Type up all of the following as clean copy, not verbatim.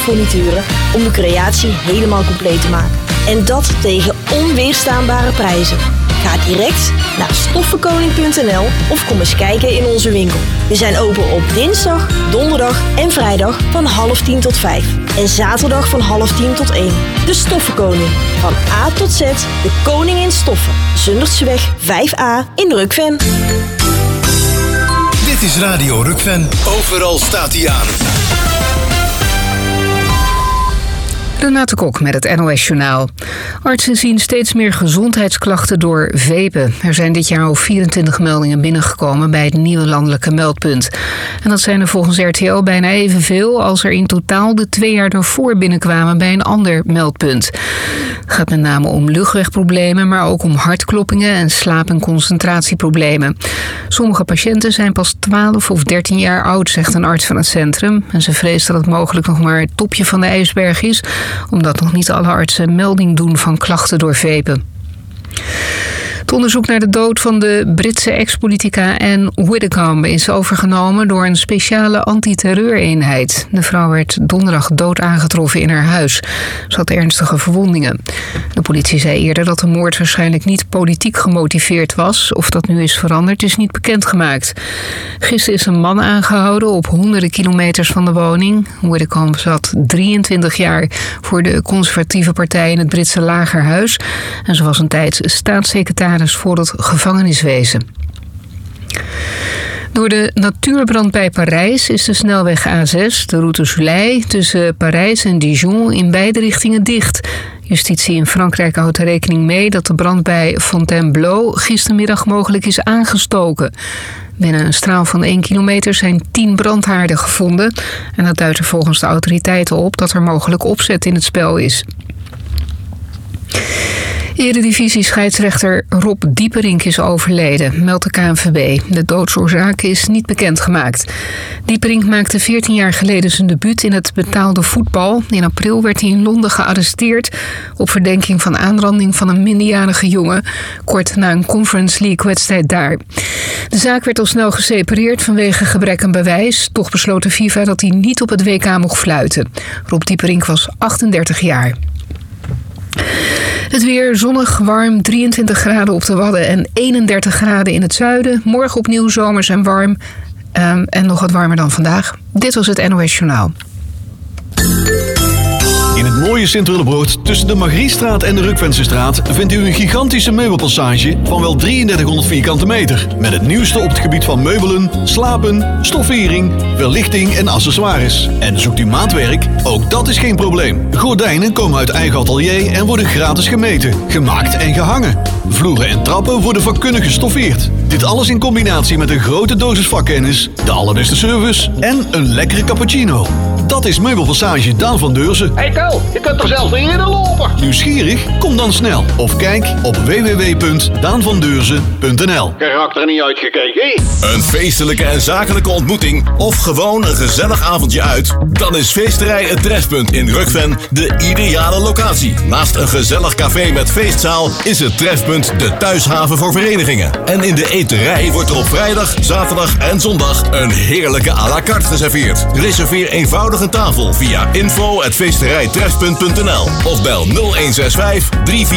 garagefurnituren om uw creatie helemaal compleet te maken. En dat tegen onweerstaanbare prijzen. Ga direct naar stoffenkoning.nl of kom eens kijken in onze winkel. We zijn open op dinsdag, donderdag en vrijdag van 9:30 tot 5. En zaterdag van 9:30 tot 1. De Stoffenkoning. Van A tot Z, de koning in stoffen. Zundertseweg 5A in Rukven. Dit is Radio Rukven. Overal staat hij aan. Renate Kok met het NOS-journaal. Artsen zien steeds meer gezondheidsklachten door vapen. Er zijn dit jaar al 24 meldingen binnengekomen bij het nieuwe landelijke meldpunt. En dat zijn er volgens RTL bijna evenveel als er in totaal de 2 jaar daarvoor binnenkwamen bij een ander meldpunt. Het gaat met name om luchtwegproblemen, maar ook om hartkloppingen en slaap- en concentratieproblemen. Sommige patiënten zijn pas 12 of 13 jaar oud, zegt een arts van het centrum. En ze vreest dat het mogelijk nog maar het topje van de ijsberg is, omdat nog niet alle artsen melding doen van klachten door vapen. Het onderzoek naar de dood van de Britse ex-politica Anne Widdecombe is overgenomen door een speciale antiterreureenheid. De vrouw werd donderdag dood aangetroffen in haar huis. Ze had ernstige verwondingen. De politie zei eerder dat de moord waarschijnlijk niet politiek gemotiveerd was. Of dat nu is veranderd is niet bekendgemaakt. Gisteren is een man aangehouden op honderden kilometers van de woning. Widdecombe zat 23 jaar voor de conservatieve partij in het Britse lagerhuis. En ze was een tijd staatssecretaris voor het gevangeniswezen. Door de natuurbrand bij Parijs is de snelweg A6, de route Soleil, tussen Parijs en Dijon in beide richtingen dicht. Justitie in Frankrijk houdt er rekening mee dat de brand bij Fontainebleau gistermiddag mogelijk is aangestoken. Binnen een straal van 1 kilometer zijn 10 brandhaarden gevonden. En dat duidt er volgens de autoriteiten op dat er mogelijk opzet in het spel is. Eredivisie-scheidsrechter Rob Dieperink is overleden, meldt de KNVB. De doodsoorzaak is niet bekendgemaakt. Dieperink maakte 14 jaar geleden zijn debuut in het betaalde voetbal. In april werd hij in Londen gearresteerd op verdenking van aanranding van een minderjarige jongen, kort na een Conference League-wedstrijd daar. De zaak werd al snel gesepareerd vanwege gebrek aan bewijs. Toch besloot de FIFA dat hij niet op het WK mocht fluiten. Rob Dieperink was 38 jaar. Het weer zonnig, warm, 23 graden op de Wadden en 31 graden in het zuiden. Morgen opnieuw zomers en warm en nog wat warmer dan vandaag. Dit was het NOS Journaal. In het mooie Sint-Willebroord, tussen de Margriestraat en de Rukvensestraat, vindt u een gigantische meubelpassage van wel 3300 vierkante meter. Met het nieuwste op het gebied van meubelen, slapen, stoffering, verlichting en accessoires. En zoekt u maatwerk? Ook dat is geen probleem. Gordijnen komen uit eigen atelier en worden gratis gemeten, gemaakt en gehangen. Vloeren en trappen worden vakkundig gestoffeerd. Dit alles in combinatie met een grote dosis vakkennis, de allerbeste service en een lekkere cappuccino. Dat is Meubelpassage Daan van Deurzen. Hey Tel, je kunt er zelfs niet in lopen. Nieuwsgierig? Kom dan snel. Of kijk op www.daanvandeurzen.nl. Karakter niet uitgekeken. Een feestelijke en zakelijke ontmoeting of gewoon een gezellig avondje uit? Dan is Feesterij Het Trefpunt in Rukven de ideale locatie. Naast een gezellig café met feestzaal is het Trefpunt de thuishaven voor verenigingen. En in de eterij wordt er op vrijdag, zaterdag en zondag een heerlijke à la carte geserveerd. Reserveer eenvoudig een tafel via info@feesterijtrefpunt.nl of bel 0165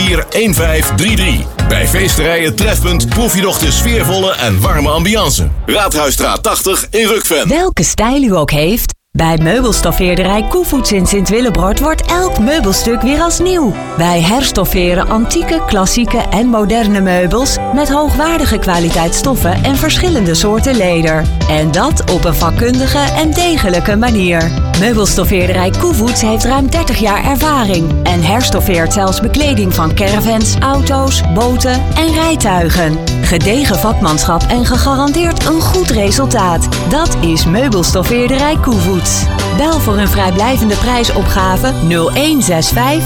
341533. Bij Feesterij Het Trefpunt proef je nog de sfeervolle en warme ambiance. Raadhuisstraat 80 in Rukven. Welke stijl u ook heeft, bij meubelstoffeerderij Koevoets in Sint-Willebroord wordt elk meubelstuk weer als nieuw. Wij herstofferen antieke, klassieke en moderne meubels met hoogwaardige kwaliteit stoffen en verschillende soorten leder. En dat op een vakkundige en degelijke manier. Meubelstoffeerderij Koevoets heeft ruim 30 jaar ervaring en herstoffeert zelfs bekleding van caravans, auto's, boten en rijtuigen. Gedegen vakmanschap en gegarandeerd een goed resultaat. Dat is Meubelstoffeerderij Koevoets. Bel voor een vrijblijvende prijsopgave 0165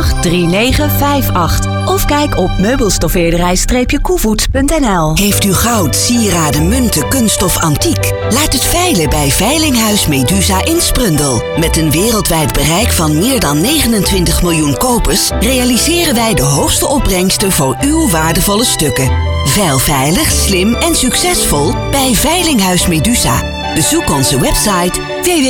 383958 of kijk op meubelstoffeerderij-koevoets.nl. Heeft u goud, sieraden, munten, kunststof, antiek? Laat het veilen bij Veilinghuis Medusa in Sprundel. Met een wereldwijd bereik van meer dan 29 miljoen kopers realiseren wij de hoogste opbrengsten voor uw waardevolle stukken. Veil veilig, slim en succesvol bij Veilinghuis Medusa. Bezoek onze website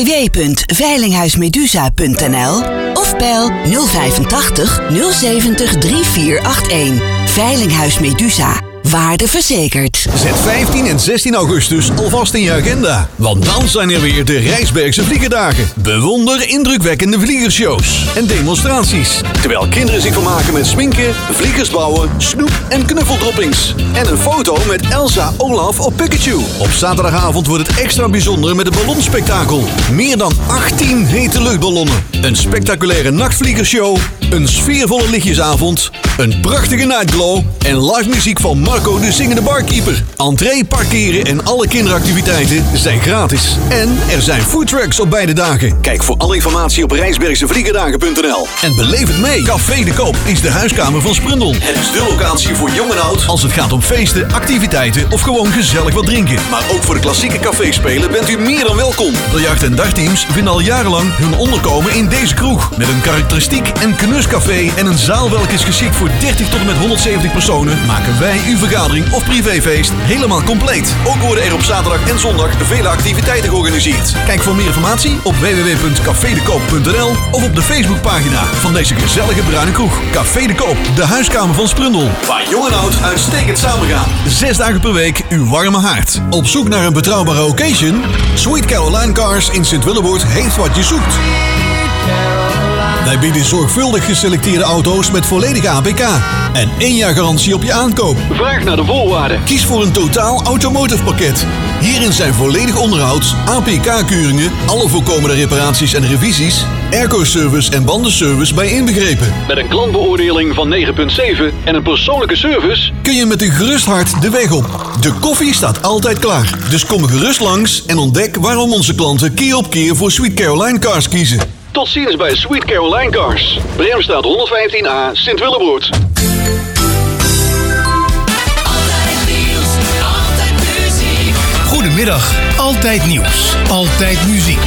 www.veilinghuismedusa.nl of bel 085 070 3481. Veilinghuis Medusa. Waarde verzekerd. Zet 15 en 16 augustus alvast in je agenda. Want dan zijn er weer de Rijsbergse Vliegerdagen. Bewonder indrukwekkende vliegershows en demonstraties. Terwijl kinderen zich vermaken met sminken, vliegers bouwen, snoep en knuffeldroppings. En een foto met Elsa, Olaf of Pikachu. Op zaterdagavond wordt het extra bijzonder met een ballonspektakel. Meer dan 18 hete luchtballonnen. Een spectaculaire nachtvliegershow. Een sfeervolle lichtjesavond. Een prachtige nightglow. En live muziek van Marco de Zingende Barkeeper. Entree, parkeren en alle kinderactiviteiten zijn gratis. En er zijn foodtrucks op beide dagen. Kijk voor alle informatie op rijsbergsevliegerdagen.nl. En beleef het mee. Café de Koop is de huiskamer van Sprundel. Het is de locatie voor jong en oud als het gaat om feesten, activiteiten of gewoon gezellig wat drinken. Maar ook voor de klassieke caféspelen bent u meer dan welkom. Biljart- en dartteams vinden al jarenlang hun onderkomen in deze kroeg. Met een karakteristiek en knuscafé en een zaal welke is geschikt voor 30 tot en met 170 personen, maken wij uw vergadering of privéfeest helemaal compleet. Ook worden er op zaterdag en zondag vele activiteiten georganiseerd. Kijk voor meer informatie op www.cafedekoop.nl of op de Facebookpagina van deze gezellige bruine kroeg. Café de Koop, de huiskamer van Sprundel. Waar jong en oud uitstekend samengaan. 6 dagen per week uw warme haard. Op zoek naar een betrouwbare occasion? Sweet Caroline Cars in Sint-Willeboord heeft wat je zoekt. Wij bieden zorgvuldig geselecteerde auto's met volledige APK. En 1 jaar garantie op je aankoop. Vraag naar de voorwaarden. Kies voor een totaal automotive pakket. Hierin zijn volledig onderhoud, APK-keuringen, alle voorkomende reparaties en revisies, airco-service en bandenservice bij inbegrepen. Met een klantbeoordeling van 9,7 en een persoonlijke service Kun je met een gerust hart de weg op. De koffie staat altijd klaar. Dus kom gerust langs en ontdek waarom onze klanten keer op keer voor Sweet Caroline Cars kiezen. Tot ziens bij Sweet Caroline Cars. Bremstraat 115A, Sint-Willeboord. Goedemiddag, altijd nieuws, altijd muziek.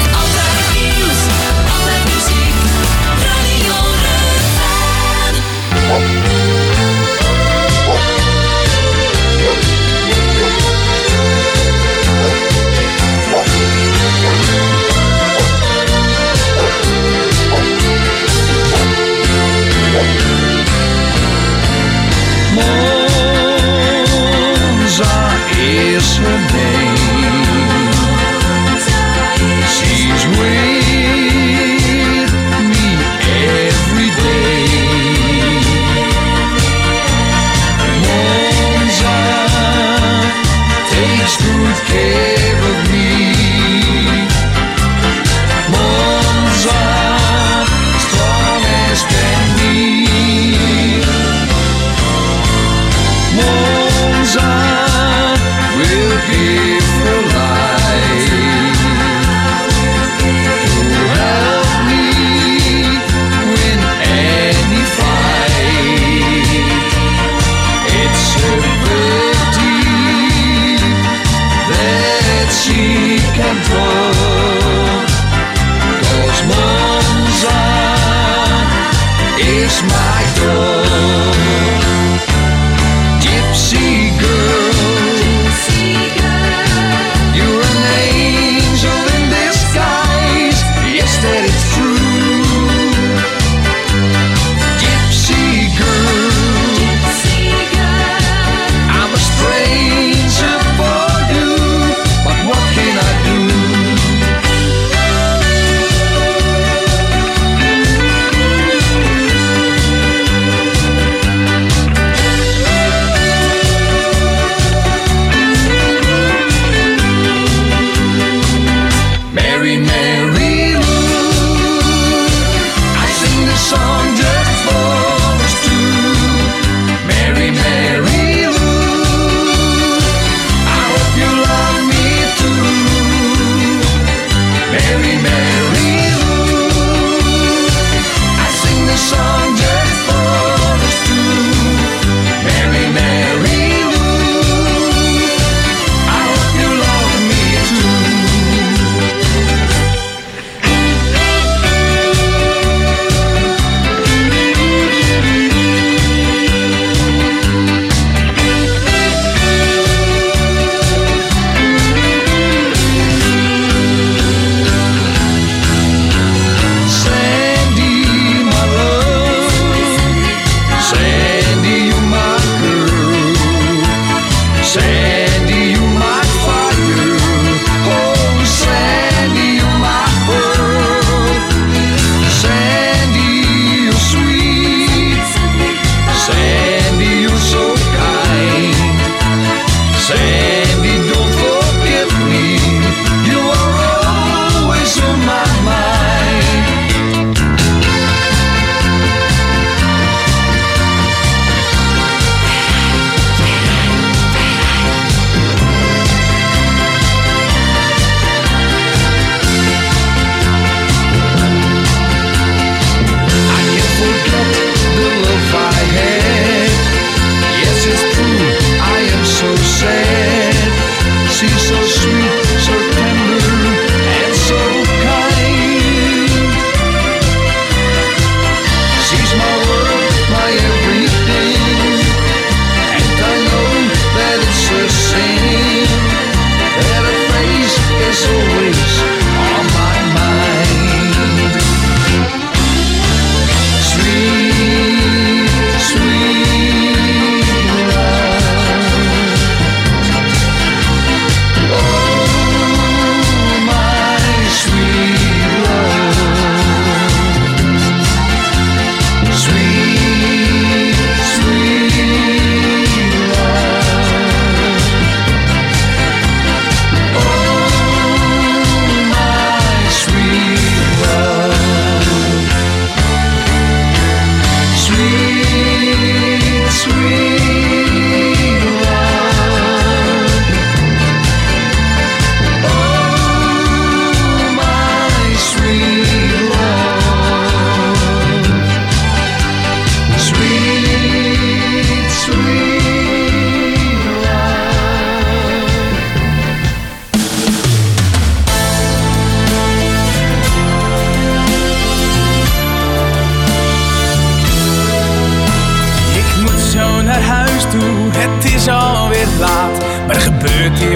Monza is her name. She's with me every day. Monza takes good care of me. Monza, strong as can be. Monza will give her life to help me win any fight. It's a pity that she can draw, 'cause Monza is my goal. Gypsy girl, you're an angel in disguise. Yes, that is true. Gypsy girl, I'm a stranger for you, but what can I do?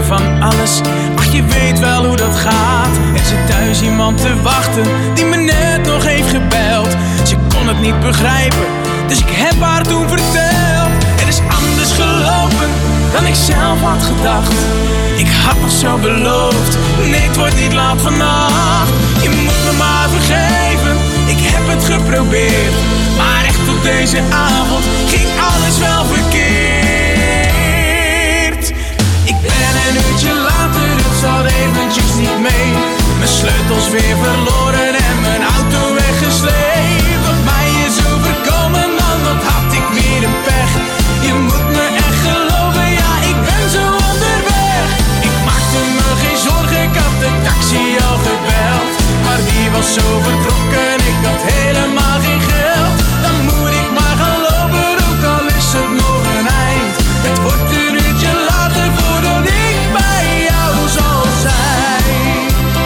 van alles. Ach, je weet wel hoe dat gaat. Er zit thuis iemand te wachten die me net nog heeft gebeld. Ze kon het niet begrijpen, dus ik heb haar toen verteld. Het is anders gelopen dan ik zelf had gedacht. Ik had nog zo beloofd, nee, het wordt niet laat vannacht. Je moet me maar vergeven, ik heb het geprobeerd. Maar echt op deze avond ging alles wel verkeerd. Ik ben een uurtje later, het zat eventjes niet mee. Mijn sleutels weer verloren en mijn auto weggesleept. Wat mij is overkomen, man, wat had ik weer een pech. Je moet me echt geloven, ja, ik ben zo onderweg. Ik maakte me geen zorgen, ik had de taxi al gebeld. Maar die was zo vertrokken, ik had helemaal geen geld. Dan moet ik maar gaan lopen, ook al is het nog een eind. Het wordt een uurtje later voordat ik bij jou zal zijn.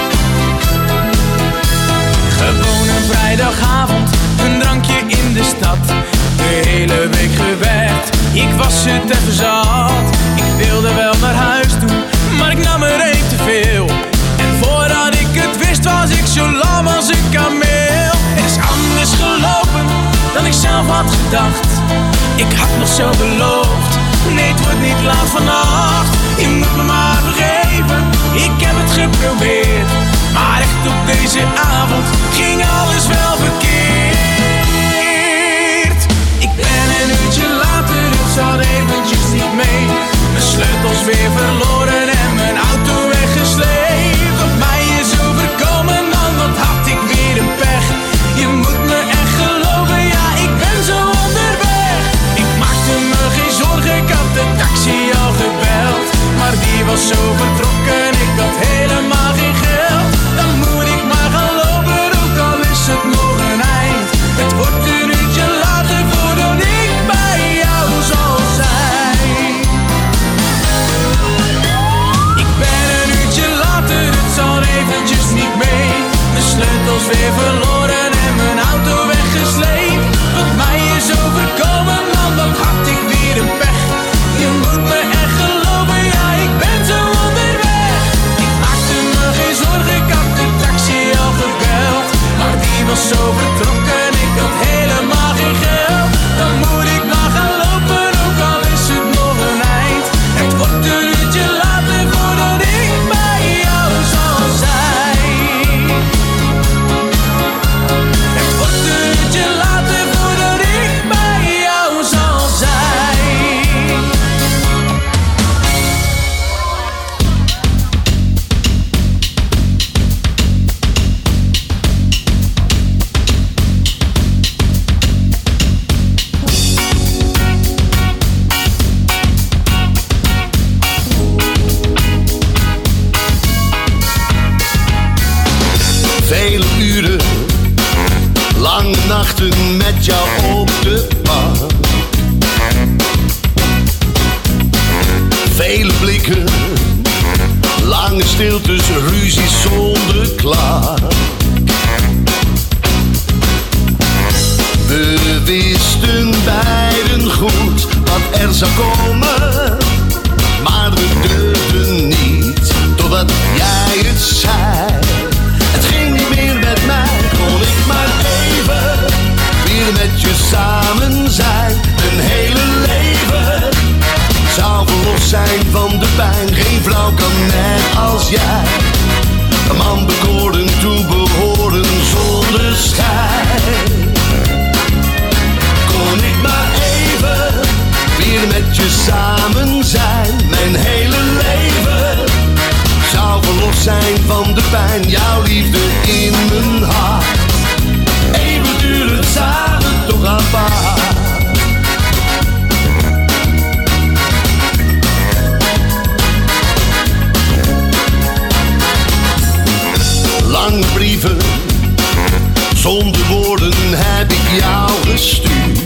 Gewoon een vrijdagavond, een drankje in de stad. De hele week gewerkt, ik was het even zat. Ik wilde wel naar huis toe, maar ik nam er één te veel. En voordat ik het wist was ik zo lam als een kameel. Het is anders gelopen dan ik zelf had gedacht. Ik had nog zo beloofd, nee, het wordt niet laat vannacht. Je moet me maar vergeven, ik heb het geprobeerd. Maar echt op deze avond ging alles wel verkeerd. Ik ben een uurtje later, het zat eventjes niet mee. Mijn sleutels weer verloren en mijn auto weggesleept. Wat mij is overkomen, man, wat had ik weer een pech. Je moet me echt geloven, ja, ik ben zo onderweg. Ik maakte me geen zorgen, ik had de taxi al gebeld. Maar die was zo vertrokken, ik had helemaal geen geld. Dan moet ik maar gaan lopen, ook al is het nog een eind. Het wordt een uurtje later voordat ik bij jou zal zijn. Ik ben een uurtje later, het zat eventjes niet mee. Mijn sleutels weer verloren en mijn auto weggesleept. Wat mij is overkomen, man, wat had ik weer een pech. Je moet me echt geloven, ja, ik ben zo onderweg. Ik maakte me geen zorgen, ik had de taxi al gebeld. Maar die was zo vertrokken, ik had helemaal geen geld. Dan moet ik maar gaan lopen, ook al is het nog een eind. Het wordt een uurtje later voordat ik bij jou zal zijn. Het wordt een uurtje later voordat ik bij jou zal zijn. Vele uren, lange nachten met jou op de bank. Vele blikken, lange stiltes, ruzie zonder klaar. We wisten beiden goed wat er zou komen, maar we durfden niet, totdat jij het zei. Het ging niet meer met mij, kon ik maar even weer met je samen zijn. Een hele leven zou verlost zijn van de pijn. Geen vrouw kan net als jij een man bekoren, toebehoren zonder schijn. Kon ik maar even weer met je samen zijn. Mijn hele leven zou verlost zijn van de pijn. Jouw liefde in mijn hart, eeuwigdurend samen toch aanvaard. Lange brieven, zonder woorden heb ik jou gestuurd.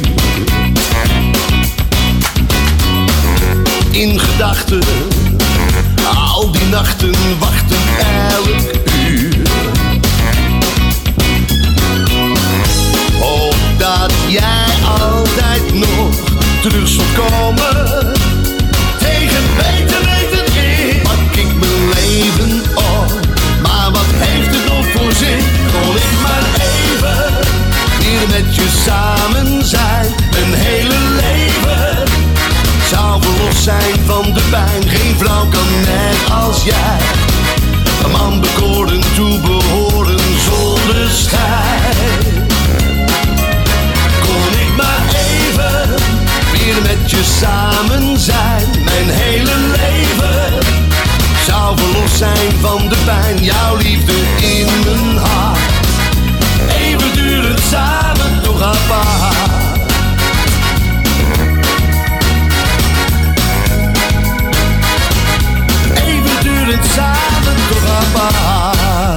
In gedachten, al die nachten wachten elk uur. Opdat jij altijd nog terug zult komen. Tegen beter weten in, wat van de pijn, jouw liefde in mijn hart. Eeuwigdurend samen, toch apart. Eeuwigdurend samen, toch apart.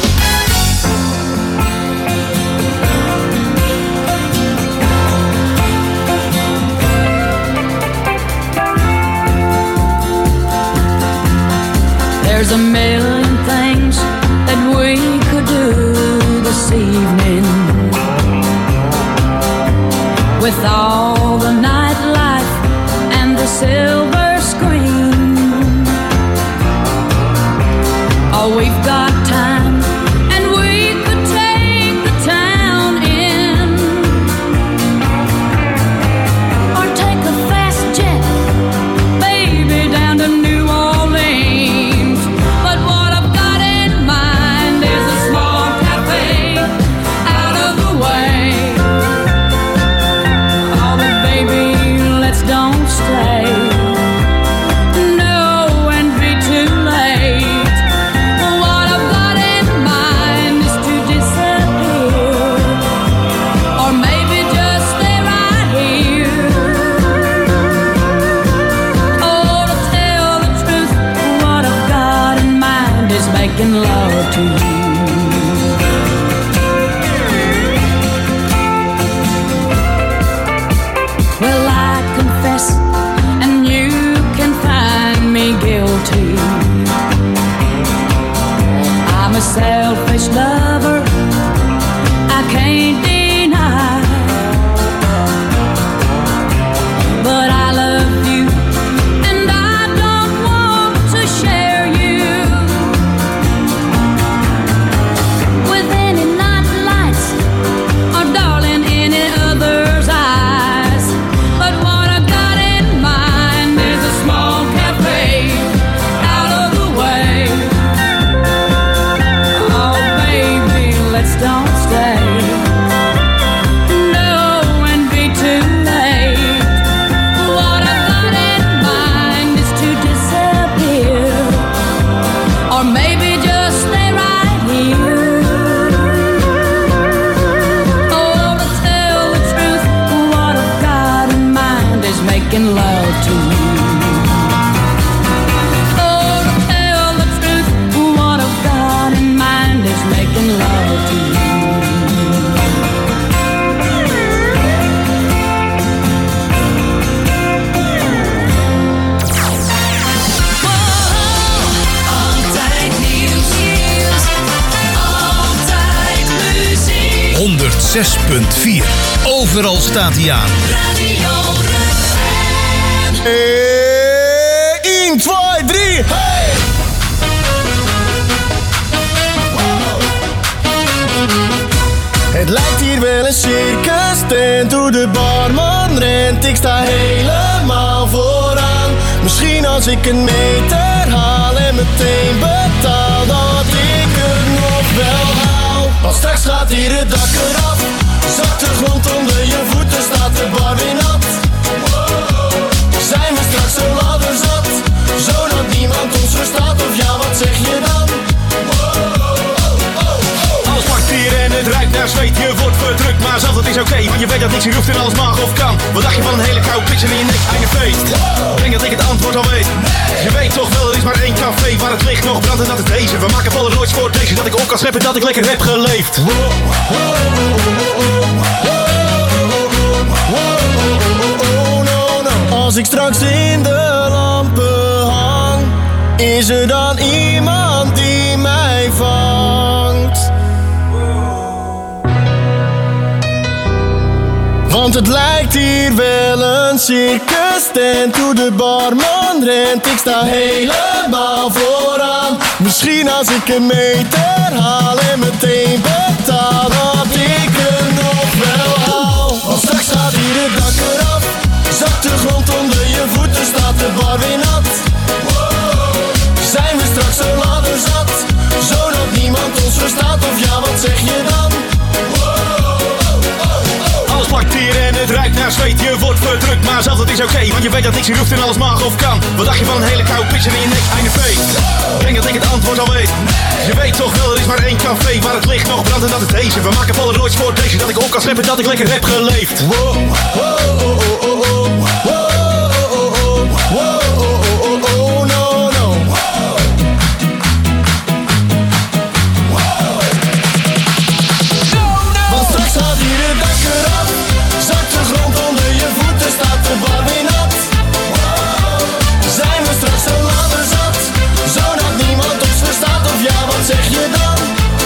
There's a million things that we could do this evening. With all the nightlife and the silver screen. Oh, we've got time and we could take the town in. Or take a fast jet, baby, down to New Orleans. But what I've got in mind is a small cafe out of the way. Oh, but baby, let's don't stay. No, and be too late. What I've got in mind is to disappear. Or maybe just stay right here. Oh, to tell the truth, what I've got in mind is making love to you. Well, I confess, and you can find me guilty. I'm a selfish lover, I can't deny. But I love you, and I don't want to share you with any nightlights or darling any other's eyes. But what I got in mind is a small cafe out of the way. Oh baby, let's don't stay. No, and be too late. What I got in mind is to disappear. Or maybe just stay right here. Oh, to tell the truth, what I've got in mind is making love to you. Oh, to tell the truth, what I've got in mind is making love to you. Altijd nieuws. Altijd muziek. 106.4. Overal staat hij aan. Radio Rug. 1, 2, 3, hey! Het lijkt hier wel een circus tent, hoe de barman rent. Ik sta helemaal vooraan. Misschien als ik een meter haal en meteen betaal, dat ik het nog wel haal. Want straks gaat hier het dak eraf. Zakt de grond onder je voeten, staat de bar weer nat. Zijn we straks zo ladderzat, zodat niemand ons verstaat? Of ja, wat zeg je dan? Alles pakt hier en het ruikt naar zweet. Je wordt verdrukt, maar zelfs dat is oké. Want je weet dat niks hier hoeft en alles mag of kan. Wat dacht je van een hele koude pizza in je nek? Einde feest. Ik denk dat ik het antwoord al weet. Je weet toch wel, er is maar één café waar het licht nog brandt en dat is deze. We maken Polaroids voor deze, dat ik op kan scheppen dat ik lekker heb geleefd. Als ik straks in de lampen hang, is er dan iemand die mij vangt? Want het lijkt hier wel een circus tent, hoe de barman rent. Ik sta helemaal vooraan. Misschien als ik een meter haal en meteen betaal, dat ik het nog wel haal. Want straks gaat hier het dak eraf. Zakt de grond onder je voeten, staat de bar weer nat. Zijn we straks zo ladderzat, zodat niemand ons verstaat? Of ja, wat zeg je dan? Alles plakt hier en het ruikt naar zweet. Je wordt verdrukt, maar zelfs dat is oké. Want je weet dat niks in hoeft en alles mag of kan. Wat dacht je van een hele koude pitcher in je nek, einde feest? Denk dat ik het antwoord al weet. Je weet toch wel, er is maar één café waar het licht nog brandt en dat is deze. We maken Polaroids voor deze, dat ik op kan scheppen dat ik lekker heb geleefd. Wow, wow, oh, oh, oh, oh. Zeg je dan?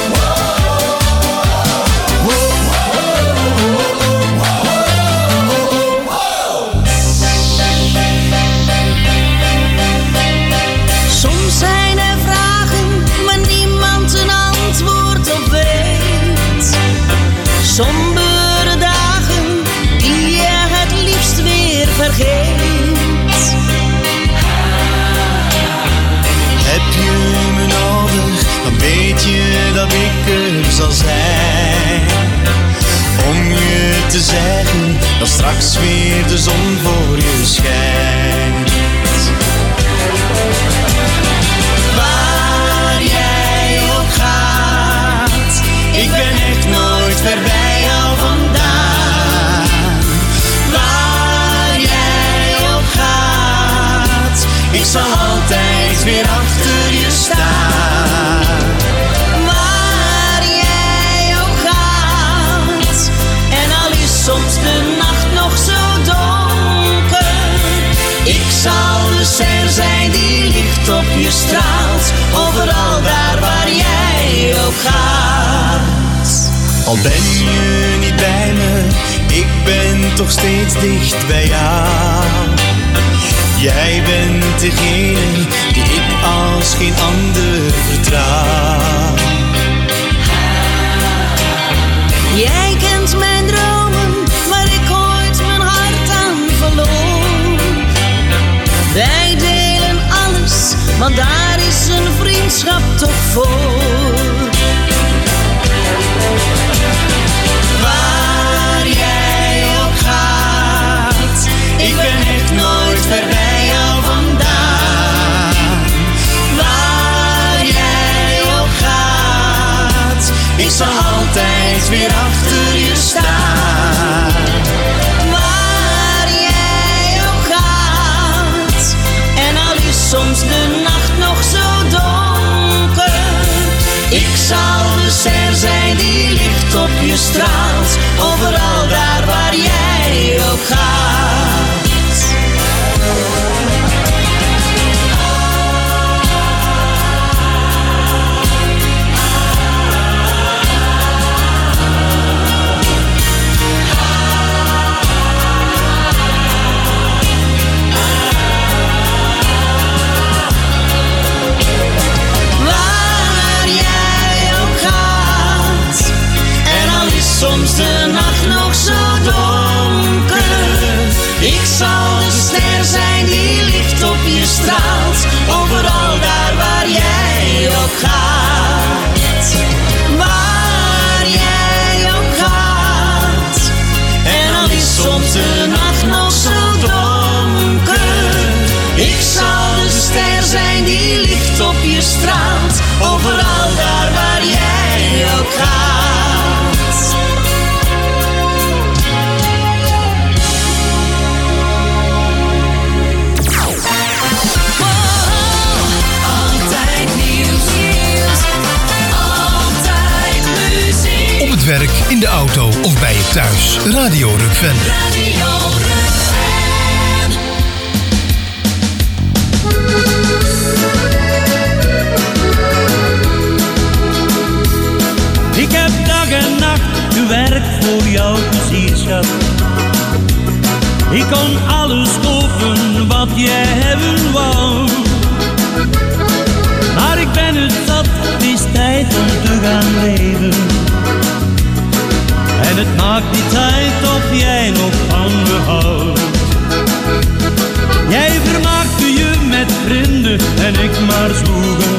Soms zijn er vragen waar niemand een antwoord op weet. Sombere dagen die je het liefst weer vergeet. Heb je me nodig? Dan weet je dat ik er zal zijn. Om je te zeggen dat straks weer de zon voor je schijnt. Waar jij ook gaat, ik ben echt nooit ver bij jou vandaan. Waar jij ook gaat, ik zal altijd weer achter je staan. Waar jij ook gaat, en al is soms de nacht nog zo donker, ik zal de ster zijn die licht op je straalt, overal daar waar jij ook gaat. Al ben je niet bij me, ik ben toch steeds dicht bij jou. Jij bent degene die ik als geen ander vertrouw. Jij kent mijn dromen, waar ik ooit mijn hart aan verloor. Wij delen alles, want daar is een vriendschap toch voor. Waar jij ook gaat, ik ben echt nooit ver bij jou vandaan. Waar jij ook gaat, ik zal altijd weer achter je staan. Waar jij ook gaat, en al is soms de nacht nog zo donker, ik zal de ster zijn die licht op je straalt, overal daar waar jij ook gaat. Soms de nacht nog zo donker, ik zal de ster zijn die licht op je straalt, overal daar waar jij ook gaat. Waar jij ook gaat, en al is soms de nacht nog zo donker, ik zal de ster zijn die licht op je straalt, overal daar waar jij ook gaat. Op het werk, in de auto of bij je thuis. Radio Rukven. Ik heb dag en nacht gewerkt voor jouw plezierschap. Ik kon alles kopen wat jij hebben wou. Maar ik ben het zat, het is tijd om te gaan leven. En het maakt niet uit of jij nog van me houdt. Jij vermaakte je met vrienden en ik maar zwoegen.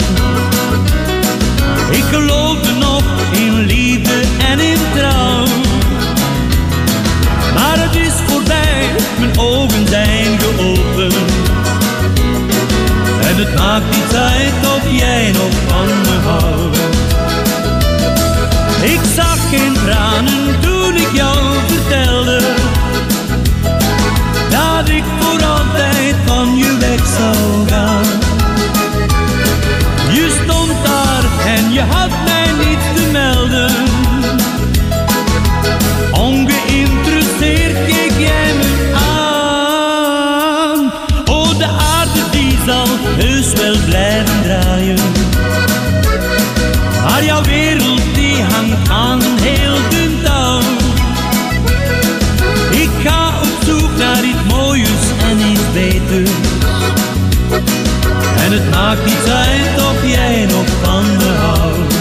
Ik geloofde nog in liefde en in trouw. Maar het is voorbij, mijn ogen zijn geopend. En het maakt niet uit of jij nog van me houdt. Ik zag geen tranen toen ik jou vertelde dat ik voor altijd van je weg zou gaan. Je stond daar en je had mij niets te melden. Ongeïnteresseerd keek jij me aan. Oh, de aarde die zal heus wel blijven draaien, maar jouw wereld die hangt aan een heel dun touw. Ik ga op zoek naar iets moois en iets beters. En het maakt niet uit of jij nog van me houdt.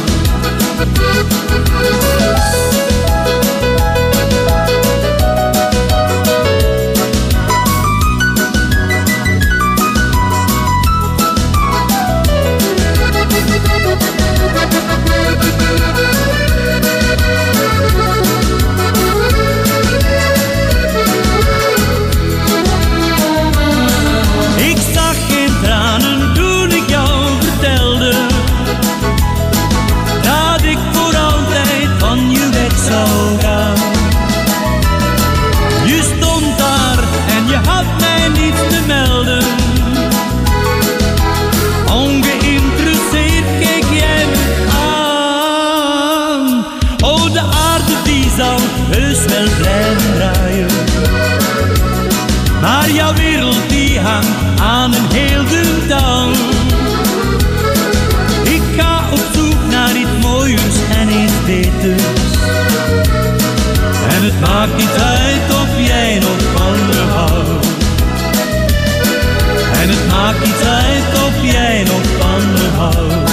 Maar jouw wereld die hangt aan een heel dun touw. Ik ga op zoek naar iets moois en iets beters. En het maakt niet uit of jij nog van me houdt. En het maakt niet uit of jij nog van me houdt.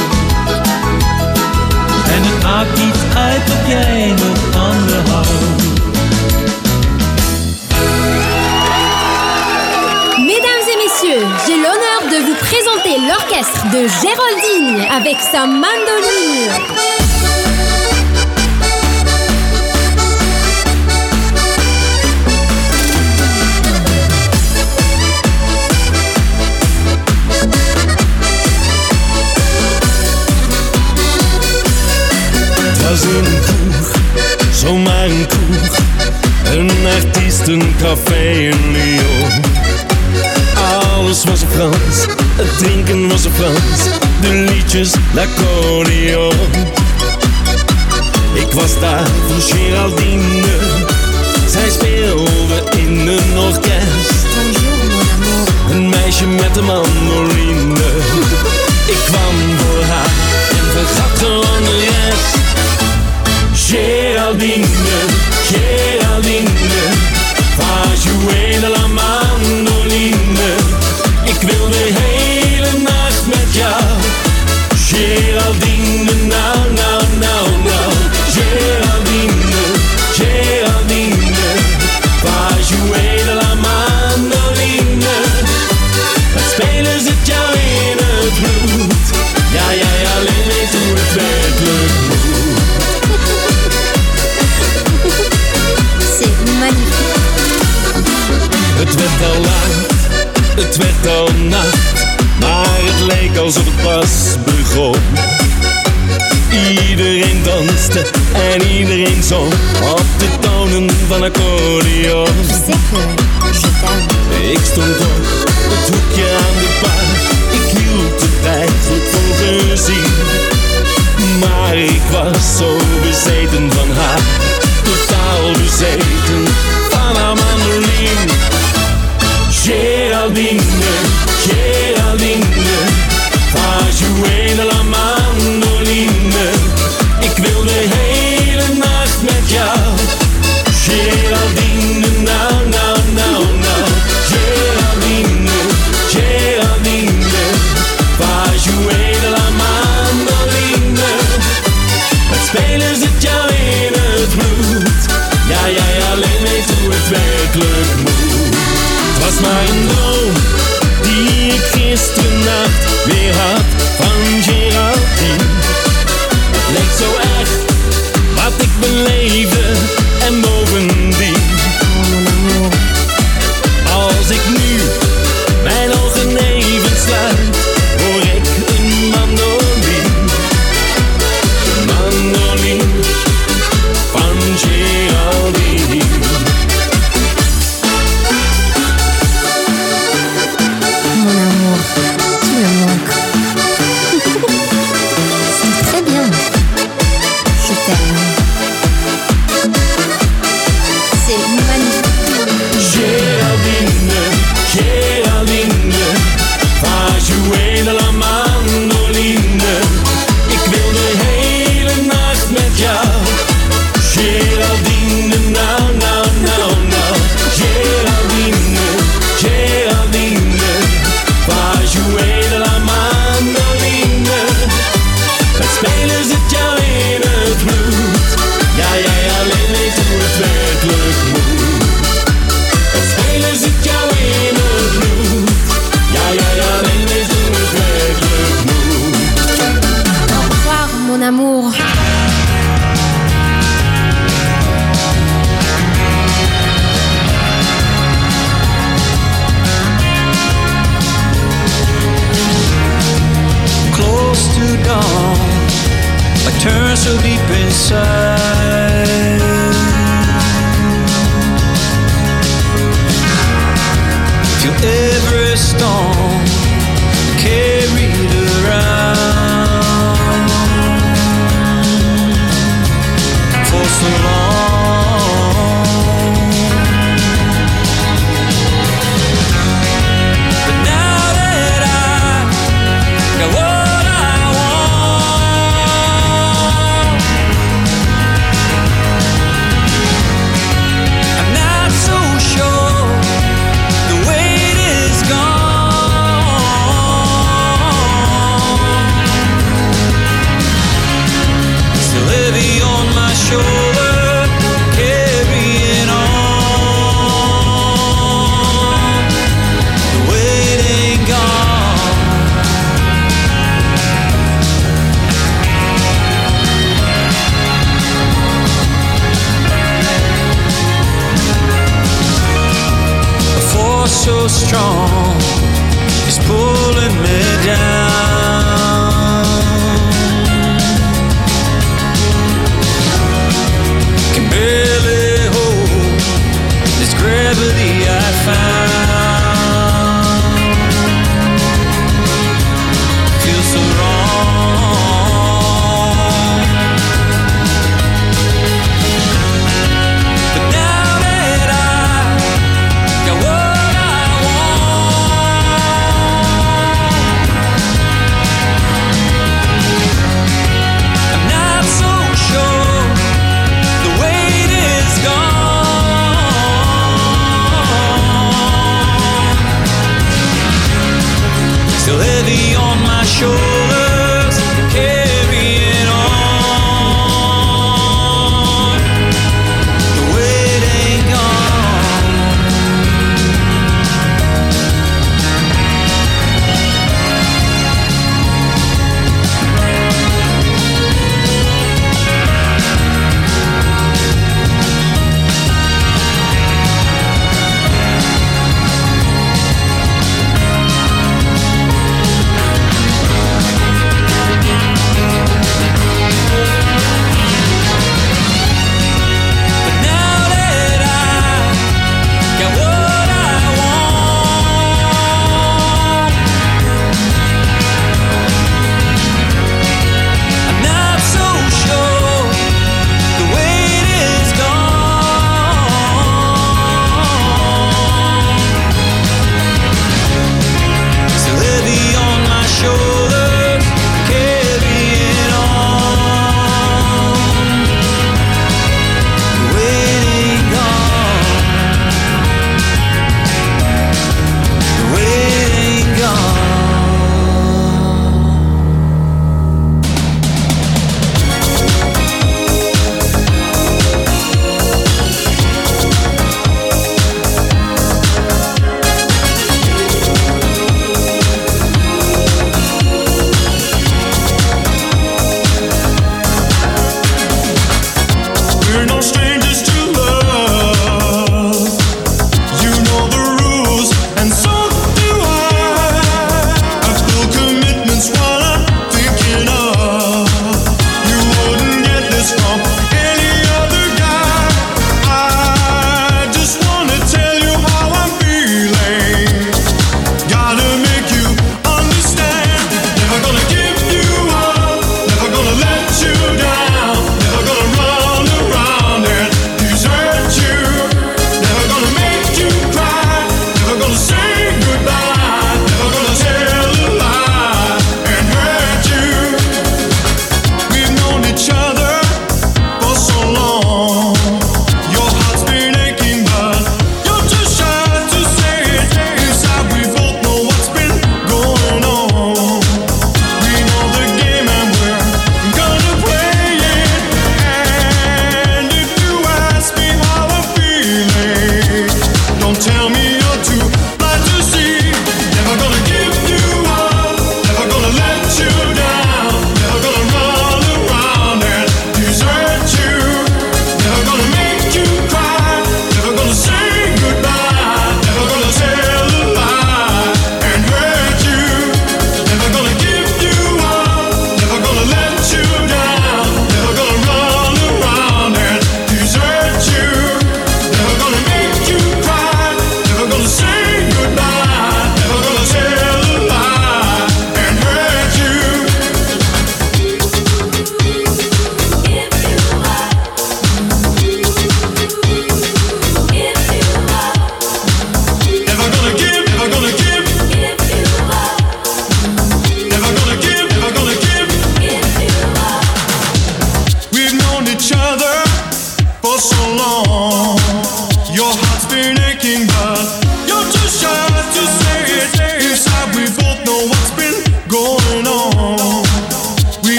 En het maakt niet uit of jij nog van me houdt. Mesdames et messieurs, j'ai l'honneur de vous présenter l'orchestre de Géraldine avec sa mandoline. Het was een kroeg, zomaar een kroeg, een artiestencafé in Lyon. Alles was in Frans, het drinken was in Frans, de liedjes, l'accordeon. Ik was daar voor Géraldine, zij speelde in een orkest. Een meisje met een mandoline. Ik kwam voor haar en vergat gewoon de rest. Géraldine, Géraldine, va jouer de la mandoline. Ik wil de hele nacht met jou. Géraldine, nou, nou, nou, nou. Géraldine, Géraldine, va jouer de la mandoline. Het spelen zit jou in het bloed. Ja, jij alleen weet hoe het werkelijk moet. C'est magnifique. Het werd al laat, het werd al nacht, maar het leek alsof het pas begon. Iedereen danste en iedereen zong op de tonen van accordeon. Ik stond op het hoekje aan de bar, ik hield de tijd goed voor gezien. Maar ik was zo bezeten van haar, totaal bezeten van haar mandoline. Géraldine, Géraldine, va jouer de la mandoline. Ik wil de hele nacht met jou. Géraldine, nou, nou, nou, nou. Géraldine, Géraldine, va jouer de la mandoline. Het spelen zit jou in het bloed. Ja, jij alleen weet hoe het werkelijk moet. Het was maar een droom die ik gisternacht weer had van Géraldine. Het leek zo echt wat ik beleefde en bovendien so strong is pulling me down. Can barely hold this gravity I found. Feels so wrong. But now that I got what I want,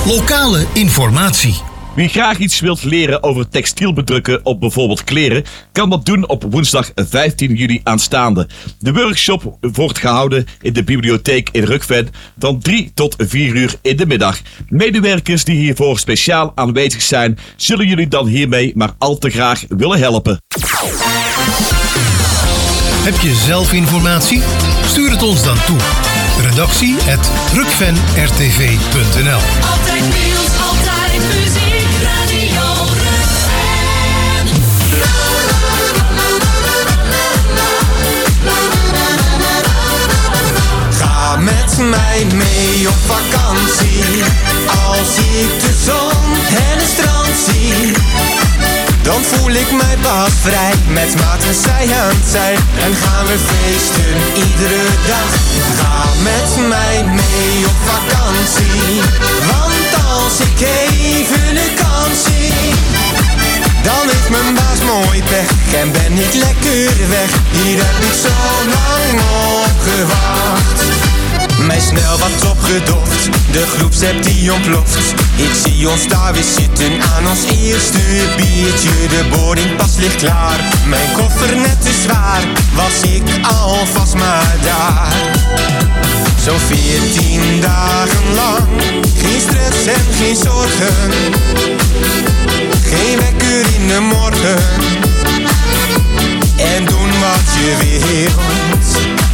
Lokale informatie. Wie graag iets wilt leren over textiel bedrukken op bijvoorbeeld kleren, kan dat doen op woensdag 15 juli aanstaande. De workshop wordt gehouden in de bibliotheek in Rukven van 3 tot 4 uur in de middag. Medewerkers die hiervoor speciaal aanwezig zijn, zullen jullie dan hiermee maar al te graag willen helpen. Heb je zelf informatie? Stuur het ons dan toe. redactie@rukvenrtv.nl. Altijd nieuws, altijd muziek, Radio Rukven. Ga met mij mee op vakantie, als ik de zon en het strand zie. Dan voel ik mij pas vrij, met maat en zij aan zij. En gaan we feesten iedere dag. Ga met mij mee op vakantie, want als ik even een kans zie, dan heeft mijn baas mooi pech en ben ik lekker weg. Hier heb ik zo lang op gewacht. Mij snel wat opgedoft, de groepsapp die ontploft. Ik zie ons daar weer zitten aan ons eerste biertje. De boardingpas ligt klaar, mijn koffer net te zwaar. Was ik alvast maar daar. Zo'n 14 dagen lang, geen stress en geen zorgen. Geen wekker in de morgen. En doen wat je wilt.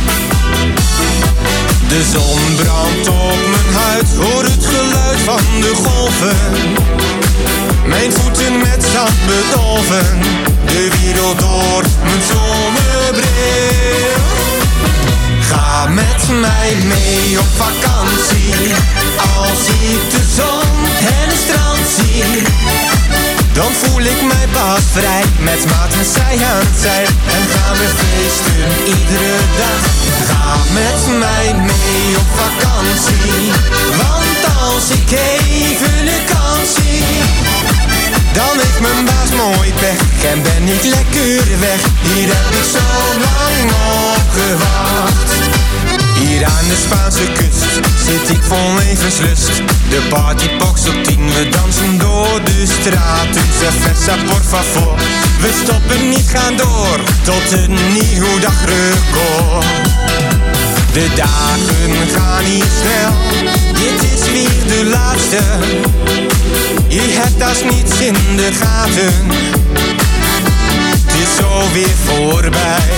De zon brandt op mijn huid, hoor het geluid van de golven. Mijn voeten met zand bedolven, de wereld door mijn zonnebril. Ga met mij mee op vakantie, als ik de zon en het strand zie. Dan voel ik mij pas vrij, met maat en zij aan zij. En gaan we feesten iedere dag. Ga met mij mee op vakantie, want als ik even een kans zie, dan heeft mijn baas mooi pech en ben ik lekker weg. Hier heb ik zo lang op gewacht. Hier aan de Spaanse kust zit ik vol levenslust. De partybox op 10, we dansen door de straat. Dus cerveza por favor, we stoppen niet, gaan door tot een nieuw dagrecord. De dagen gaan hier snel, dit is weer de laatste. Je hebt als niets in de gaten, het is zo weer voorbij.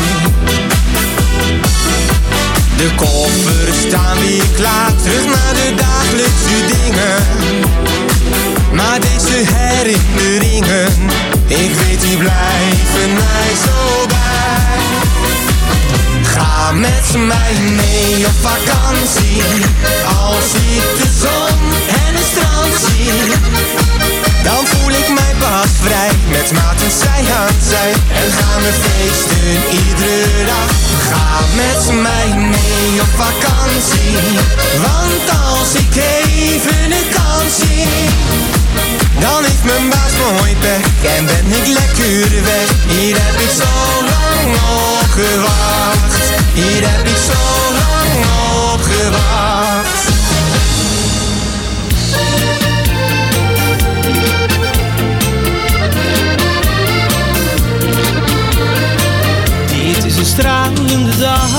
De koffers staan weer klaar, terug naar de dagelijkse dingen. Maar deze herinneringen, ik weet die blijven mij zo bij. Ga met mij mee op vakantie, als ik de zon en het strand zie. Dan voel ik mij pas vrij, met maat en zij aan zij. En gaan we feesten iedere dag. Ga met mij mee op vakantie, want als ik even een kans zie, dan heeft mijn baas mooi pech en ben ik lekker weg. Hier heb ik zo lang op gewacht. Hier heb ik zo lang op gewacht. Dit is een stralende dag.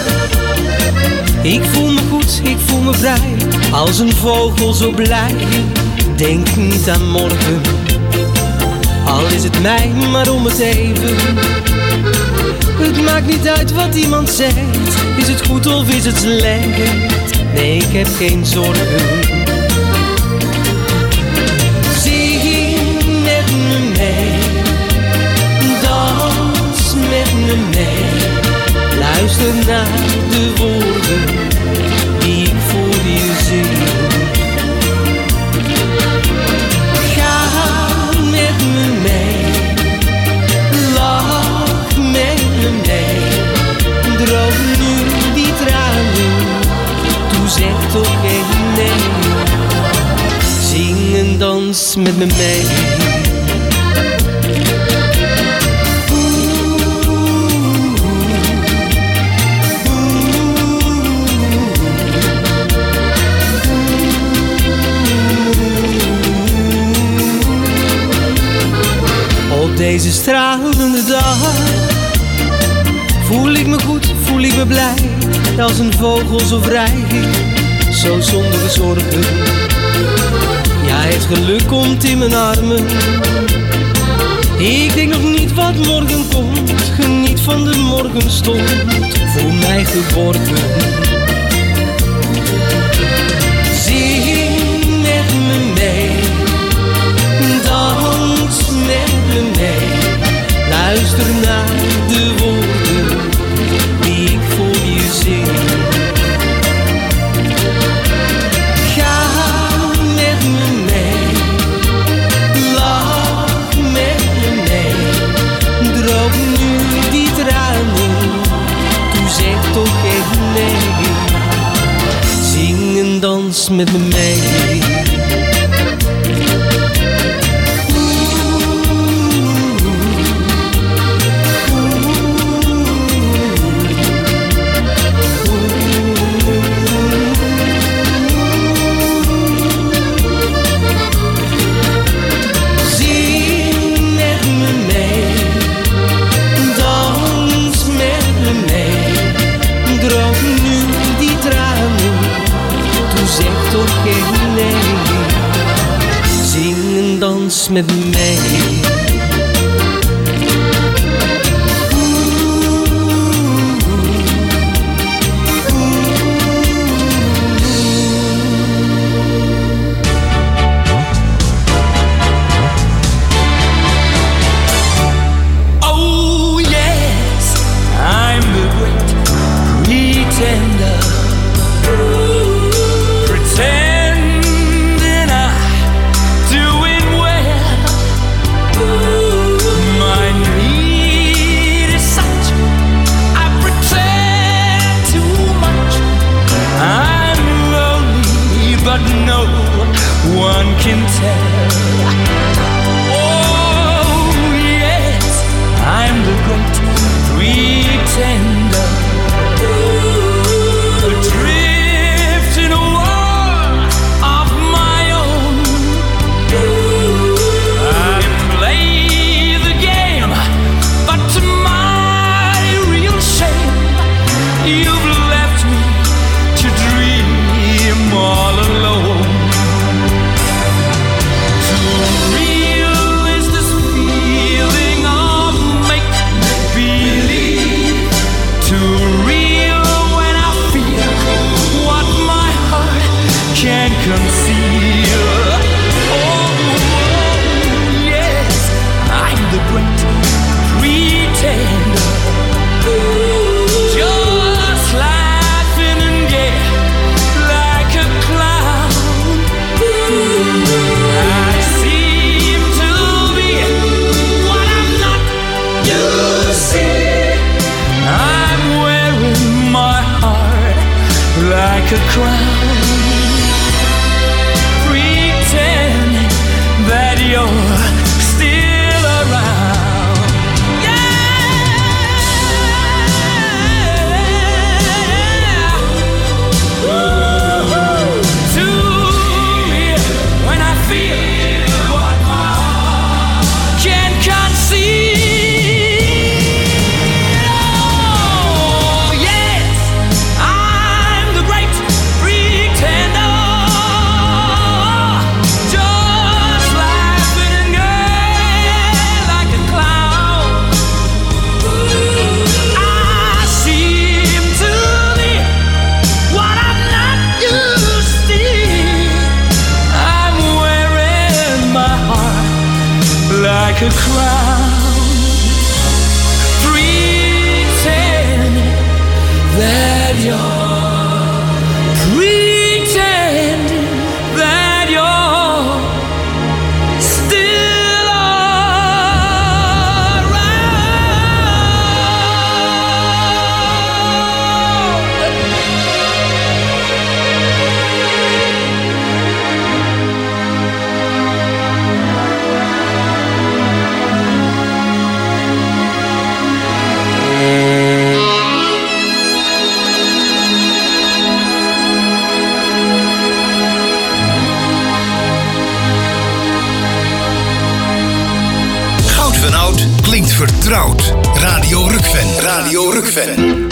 Ik voel me goed, ik voel me vrij. Als een vogel zo blij. Denk niet aan morgen. Al is het mij maar om het even. Het maakt niet uit wat iemand zegt. Is het goed of is het slecht? Nee, ik heb geen zorgen. Zing met me mee. Dans met me mee. Luister naar de woorden die ik voor je zing. Ga met me mee. Lach met me mee. Droog nu die tranen. Toe zeg toch geen nee. Zing en dans met me mee. stralende dag. Voel ik me goed, voel ik me blij, als een vogel zo vrij, zo zonder zorgen. Ja, het geluk komt in mijn armen. Ik denk nog niet wat morgen komt, geniet van de morgenstond, voor mij geborgen. Zing met me mee, dans met me mee, luister naar de woorden die ik voor je zing. Ga met me mee, lach met me mee, droog nu die tranen, toe zeg toch echt nee. Zing en dans met me mee. Dans met me mee. Oh yes, I'm the great pretender. One can tell. Oh yes, I'm the great pretender, adrift in a world of my own. I play the game, but to my real shame, you've left me to dream all alone. Conceal. Oh, yes, I'm the great pretender, just laughing and gay like a clown. I seem to be what I'm not. You see, I'm wearing my heart like a crown. That you're still around. Yeah. Ooh. To me, when I feel what my heart can conceive. Oh yes, I'm the great pretender. Like a crown, pretend that you're, pretend that you're still around. klinkt vertrouwd. Radio Rukven. Radio Rukven.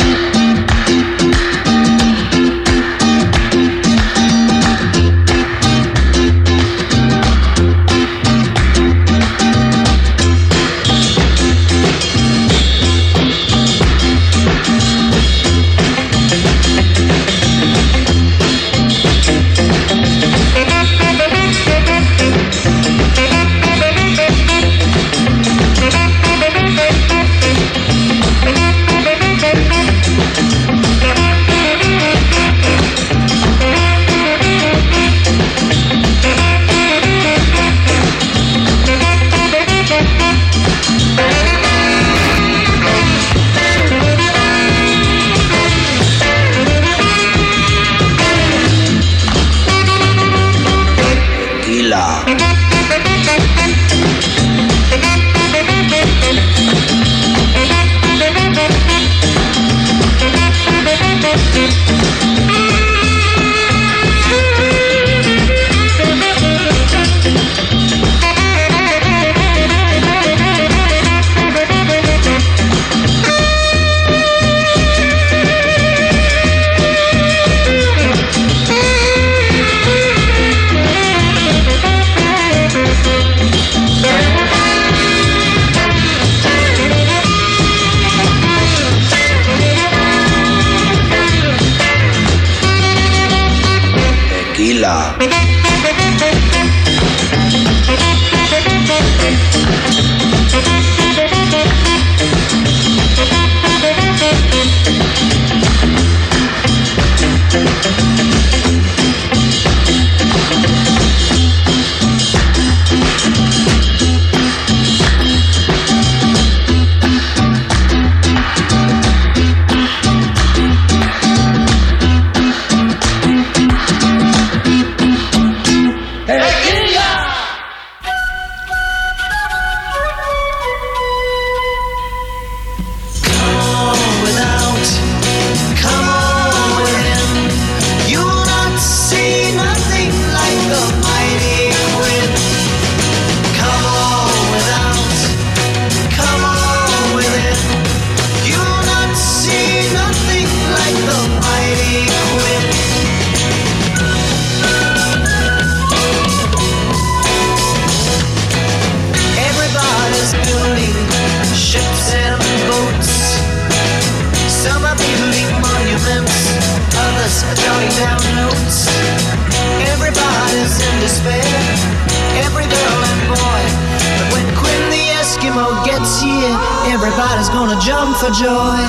Everybody's gonna jump for joy.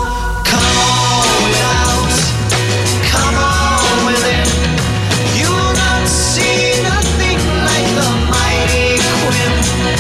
Come on without, come on within. You will not see nothing like the mighty Quinn.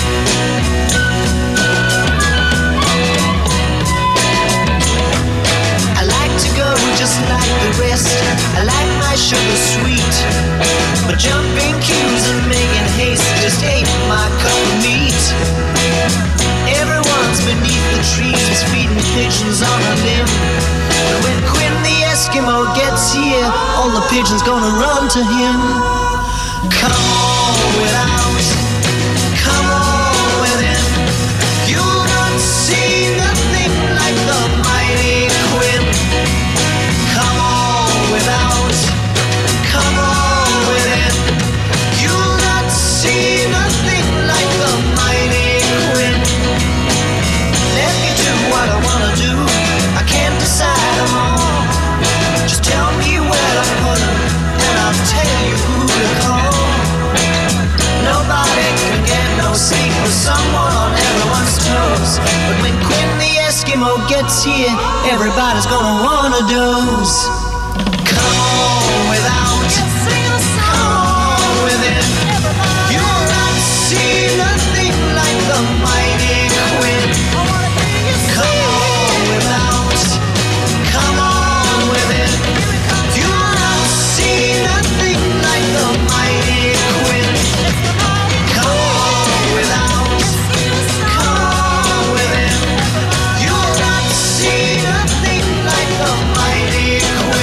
I like to go just like the rest. I like my sugar sweet, but jumping cues and making haste just ain't my cup of meat. Everyone's beneath the trees feeding pigeons on a limb. But when Quinn the Eskimo gets here, all the pigeons gonna run to him. Come on without, come on within. You'll not see nothing like the mighty Quinn. Come on without, come on within. You'll not see nothing like the mighty Quinn. Let me do what I wanna do. I can't decide them all. Just tell me where to put them, and I'll tell you who to call. Nobody can get no sleep with someone on everyone's toes. But when Quinn the Eskimo gets here, everybody's gonna wanna doze. Come on without, come on within. You'll not see nothing like the mighty Quinn. Come on without, come on within. You'll not see nothing like the mighty Quinn. Come on without, come on within. You'll not see nothing like the mighty Quinn.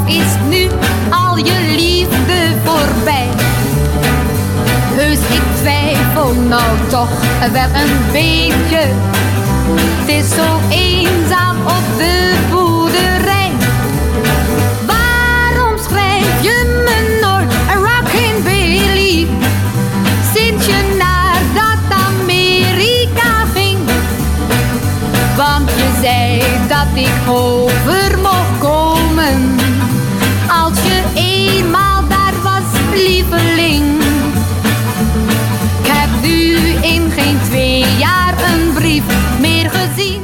is nu al je liefde voorbij? Heus, ik twijfel nou toch wel een beetje. Het is zo eenzaam op de boerderij. Waarom schrijf je me nooit een rockabilly? Sinds je naar dat Amerika ging. Want je zei dat ik over mocht komen. Als je eenmaal daar was, lieveling. Ik heb nu in geen 2 jaar een brief meer gezien.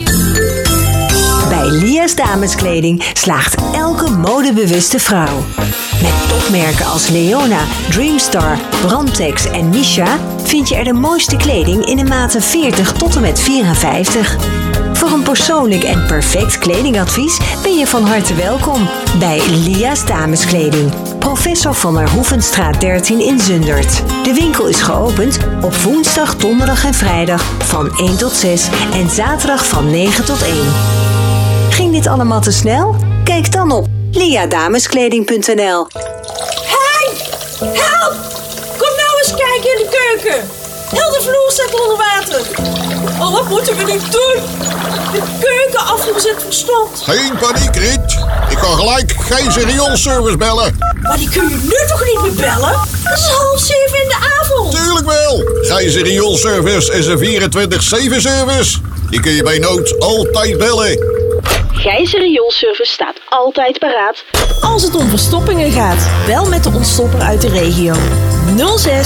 Bij Lia's Dameskleding slaagt elke modebewuste vrouw. Met topmerken als Leona, Dreamstar, Brandtex en Misha vind je er de mooiste kleding in de maten 40 tot en met 54. Voor een persoonlijk en perfect kledingadvies ben je van harte welkom bij Lia's Dameskleding. Professor van der Hoevenstraat 13 in Zundert. De winkel is geopend op woensdag, donderdag en vrijdag van 1 tot 6 en zaterdag van 9 tot 1. Ging dit allemaal te snel? Kijk dan op liadameskleding.nl. Hey! Help! Kom nou eens kijken in de keuken. Heel de vloer staat onder water. Oh, wat moeten we nu doen? De keuken afgezet van stond. Geen paniek, Riet. Ik kan gelijk geen rioolservice bellen. Maar die kun je nu toch niet meer bellen? Het is 6:30 in de avond. Tuurlijk wel. Geen rioolservice is een 24/7 service. Die kun je bij nood altijd bellen. Gijs Rioolservice staat altijd paraat als het om verstoppingen gaat. Bel met de ontstopper uit de regio. 06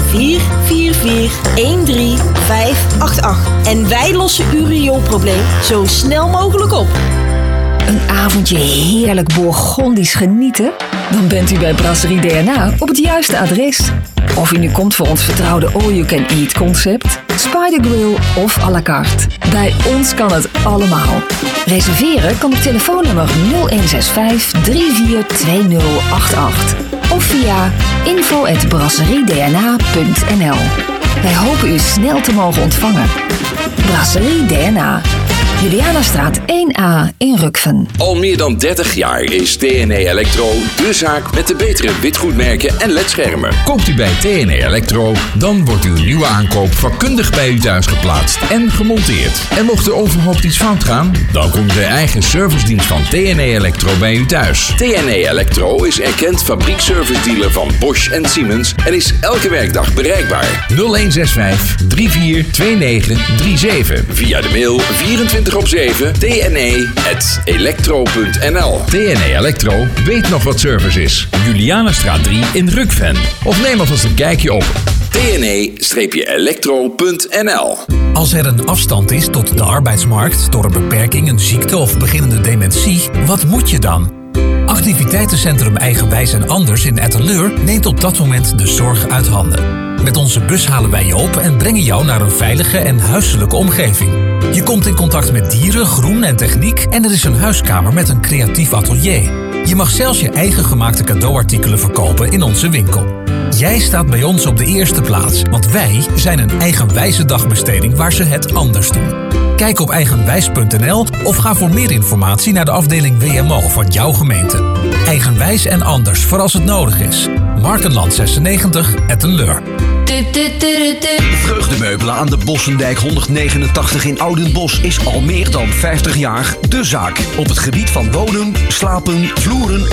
444 13588. En wij lossen uw rioolprobleem zo snel mogelijk op. Een avondje heerlijk Bourgondisch genieten? Dan bent u bij Brasserie DNA op het juiste adres. Of u nu komt voor ons vertrouwde all-you-can-eat concept, Spider Grill of à la carte. Bij ons kan het allemaal. Reserveren kan op telefoonnummer 0165 342088 of via info@brasseriedna.nl. Wij hopen u snel te mogen ontvangen. Brasserie DNA. Julianastraat 1A in Rukven. Al meer dan 30 jaar is TNE Electro de zaak met de betere witgoedmerken en ledschermen. Koopt u bij TNE Electro, dan wordt uw nieuwe aankoop vakkundig bij u thuis geplaatst en gemonteerd. En mocht er onverhoopt iets fout gaan, dan komt de eigen servicedienst van TNE Electro bij u thuis. TNE Electro is erkend fabriekservice dealer van Bosch en Siemens en is elke werkdag bereikbaar. 0165 342937. Via de mail 24/7 tne@electro.nl. TNE Electro weet nog wat service is. Julianastraat 3 in Rukven. Of neem alvast een kijkje op tne-electro.nl. Als er een afstand is tot de arbeidsmarkt door een beperking, een ziekte of beginnende dementie, wat moet je dan? Activiteitencentrum Eigenwijs en Anders in Etteleur neemt op dat moment de zorg uit handen. Met onze bus halen wij je op en brengen jou naar een veilige en huiselijke omgeving. Je komt in contact met dieren, groen en techniek en er is een huiskamer met een creatief atelier. Je mag zelfs je eigen gemaakte cadeauartikelen verkopen in onze winkel. Jij staat bij ons op de eerste plaats, want wij zijn een eigenwijze dagbesteding waar ze het anders doen. Kijk op eigenwijs.nl of ga voor meer informatie naar de afdeling WMO van jouw gemeente. Eigenwijs en Anders voor als het nodig is. Markenland 96, Etteleur. Vreugdemeubelen aan de Bossendijk 189 in Oudenbosch is al meer dan 50 jaar de zaak. Op het gebied van wonen, slapen, vloeren